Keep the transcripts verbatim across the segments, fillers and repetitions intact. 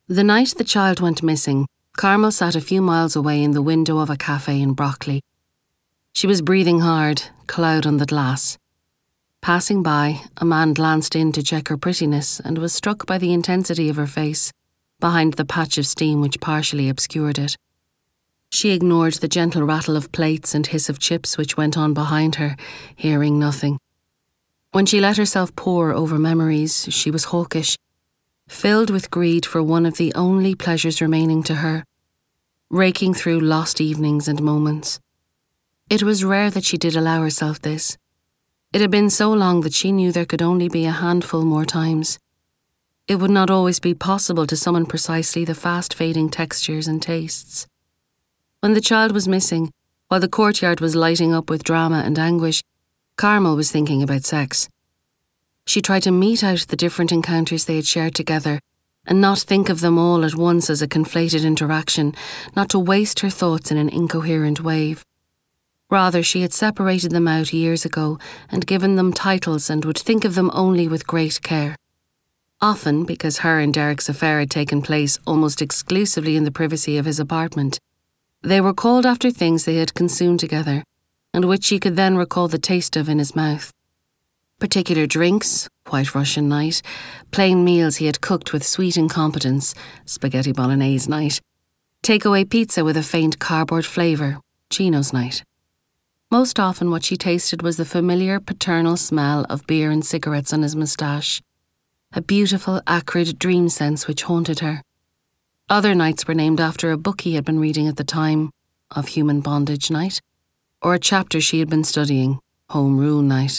The night the child went missing, Carmel sat a few miles away in the window of a cafe in Brockley. She was breathing hard, cloud on the glass. Passing by, a man glanced in to check her prettiness and was struck by the intensity of her face, behind the patch of steam which partially obscured it. She ignored the gentle rattle of plates and hiss of chips which went on behind her, hearing nothing. When she let herself pore over memories, she was hawkish, filled with greed for one of the only pleasures remaining to her, raking through lost evenings and moments. It was rare that she did allow herself this. It had been so long that she knew there could only be a handful more times. It would not always be possible to summon precisely the fast-fading textures and tastes. When the child was missing, while the courtyard was lighting up with drama and anguish, Carmel was thinking about sex. She tried to mete out the different encounters they had shared together and not think of them all at once as a conflated interaction, not to waste her thoughts in an incoherent wave. Rather, she had separated them out years ago and given them titles and would think of them only with great care. Often, because her and Derek's affair had taken place almost exclusively in the privacy of his apartment, they were called after things they had consumed together, and which she could then recall the taste of in his mouth. Particular drinks, White Russian night, plain meals he had cooked with sweet incompetence, spaghetti bolognese night, takeaway pizza with a faint cardboard flavour, Chino's night. Most often what she tasted was the familiar paternal smell of beer and cigarettes on his moustache, a beautiful, acrid dream sense which haunted her. Other nights were named after a book he had been reading at the time, Of Human Bondage Night, or a chapter she had been studying, Home Rule Night.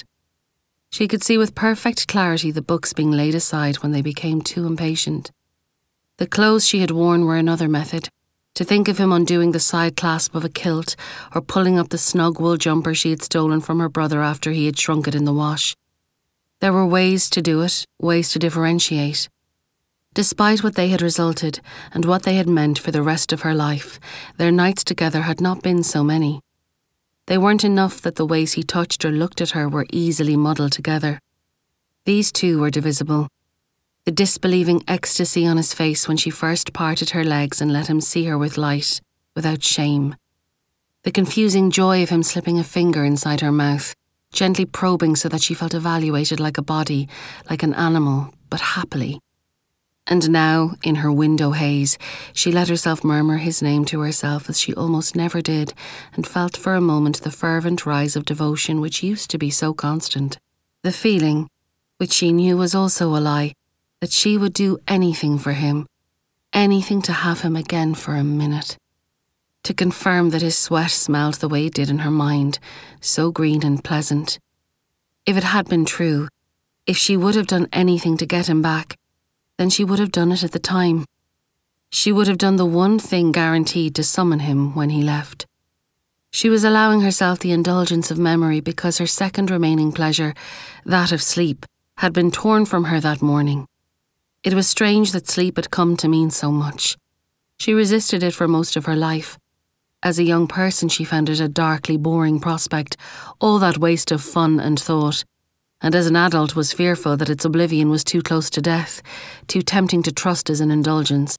She could see with perfect clarity the books being laid aside when they became too impatient. The clothes she had worn were another method. To think of him undoing the side clasp of a kilt or pulling up the snug wool jumper she had stolen from her brother after he had shrunk it in the wash. There were ways to do it, ways to differentiate. Despite what they had resulted and what they had meant for the rest of her life, their nights together had not been so many. They weren't enough that the ways he touched or looked at her were easily muddled together. These too were divisible. The disbelieving ecstasy on his face when she first parted her legs and let him see her with light, without shame. The confusing joy of him slipping a finger inside her mouth, gently probing so that she felt evaluated like a body, like an animal, but happily. And now, in her window haze, she let herself murmur his name to herself as she almost never did, and felt for a moment the fervent rise of devotion which used to be so constant. The feeling, which she knew was also a lie, that she would do anything for him, anything to have him again for a minute. To confirm that his sweat smelled the way it did in her mind, so green and pleasant. If it had been true, if she would have done anything to get him back, then she would have done it at the time. She would have done the one thing guaranteed to summon him when he left. She was allowing herself the indulgence of memory because her second remaining pleasure, that of sleep, had been torn from her that morning. It was strange that sleep had come to mean so much. She resisted it for most of her life. As a young person, she found it a darkly boring prospect, all that waste of fun and thought. And as an adult was fearful that its oblivion was too close to death, too tempting to trust as an indulgence.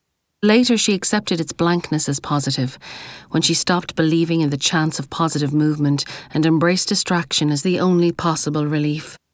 Later she accepted its blankness as positive, when she stopped believing in the chance of positive movement and embraced distraction as the only possible relief.